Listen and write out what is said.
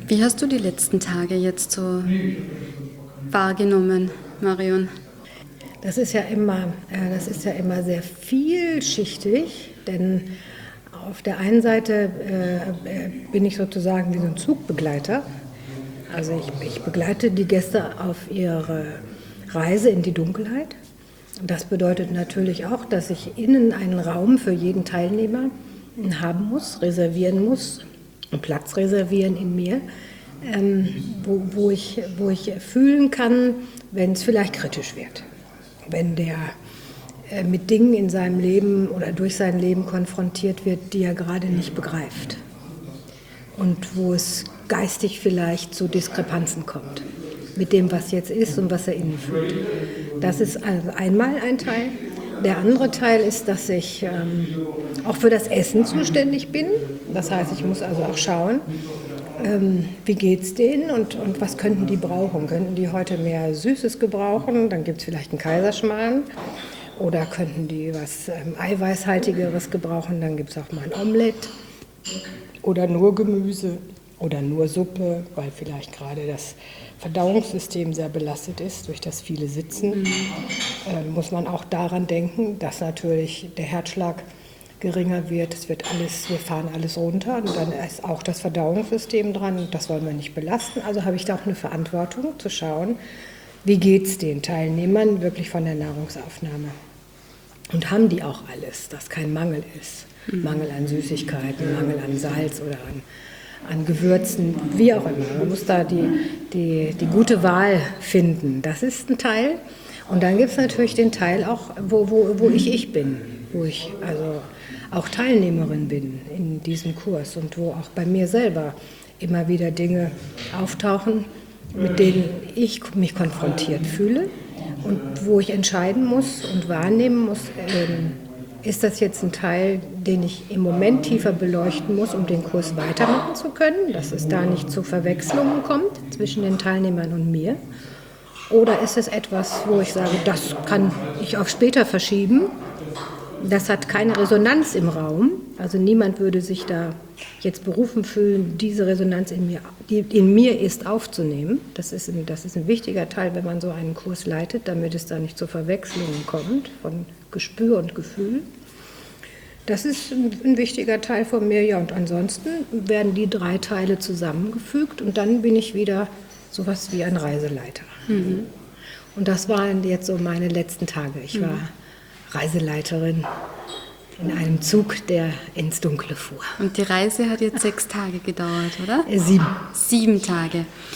Wie hast du die letzten Tage jetzt so wahrgenommen, Marion? Das ist ja immer sehr vielschichtig, denn auf der einen Seite bin ich sozusagen wie so ein Zugbegleiter. Also ich begleite die Gäste auf ihre Reise in die Dunkelheit. Das bedeutet natürlich auch, dass ich innen einen Raum für jeden Teilnehmer haben muss, reservieren muss, einen Platz reservieren in mir, wo ich fühlen kann, wenn es vielleicht kritisch wird. Wenn der mit Dingen in seinem Leben oder durch sein Leben konfrontiert wird, die er gerade nicht begreift. Und wo es geistig vielleicht zu Diskrepanzen kommt mit dem, was jetzt ist und was er innen fühlt. Das ist also einmal ein Teil. Der andere Teil ist, dass ich auch für das Essen zuständig bin. Das heißt, ich muss also auch schauen, wie geht es denen und was könnten die brauchen? Könnten die heute mehr Süßes gebrauchen? Dann gibt es vielleicht einen Kaiserschmarrn. Oder könnten die was Eiweißhaltigeres gebrauchen? Dann gibt es auch mal ein Omelett. Oder nur Gemüse oder nur Suppe, weil vielleicht gerade das Verdauungssystem sehr belastet ist durch das viele Sitzen. Muss man auch daran denken, dass natürlich der Herzschlag geringer wird. Wir fahren alles runter und dann ist auch das Verdauungssystem dran und das wollen wir nicht belasten. Also habe ich da auch eine Verantwortung zu schauen, wie geht es den Teilnehmern wirklich von der Nahrungsaufnahme. Und haben die auch alles, dass kein Mangel ist. Mangel an Süßigkeiten, Mangel an Salz oder an Gewürzen, wie auch immer. Man muss da die gute Wahl finden. Das ist ein Teil. Und dann gibt es natürlich den Teil auch, wo ich bin, wo ich also auch Teilnehmerin bin in diesem Kurs und wo auch bei mir selber immer wieder Dinge auftauchen, mit denen ich mich konfrontiert fühle und wo ich entscheiden muss und wahrnehmen muss, ist das jetzt ein Teil, den ich im Moment tiefer beleuchten muss, um den Kurs weitermachen zu können, dass es da nicht zu Verwechslungen kommt zwischen den Teilnehmern und mir? Oder ist es etwas, wo ich sage, das kann ich auf später verschieben? Das hat keine Resonanz im Raum. Also niemand würde sich da jetzt berufen fühlen, diese Resonanz die in mir ist, aufzunehmen. Das ist ein wichtiger Teil, wenn man so einen Kurs leitet, damit es da nicht zu Verwechslungen kommt von Gespür und Gefühl. Das ist ein wichtiger Teil von mir. Ja, und ansonsten werden die 3 Teile zusammengefügt und dann bin ich wieder sowas wie ein Reiseleiter. Und das waren jetzt so meine letzten Tage. Ich war Reiseleiterin in einem Zug, der ins Dunkle fuhr. Und die Reise hat jetzt 6 Tage gedauert, oder? 7. 7 Tage.